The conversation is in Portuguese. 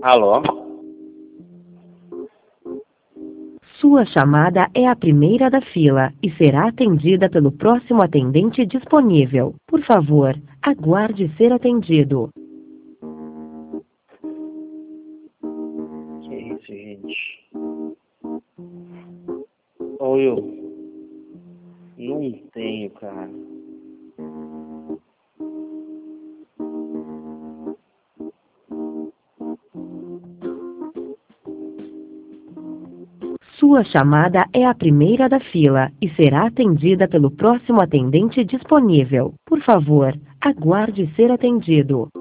Alô? Sua chamada é a primeira da fila e será atendida pelo próximo atendente disponível. Por favor, aguarde ser atendido. Que isso, gente? Ô, eu não tenho, cara. Sua chamada é a primeira da fila e será atendida pelo próximo atendente disponível. Por favor, aguarde ser atendido.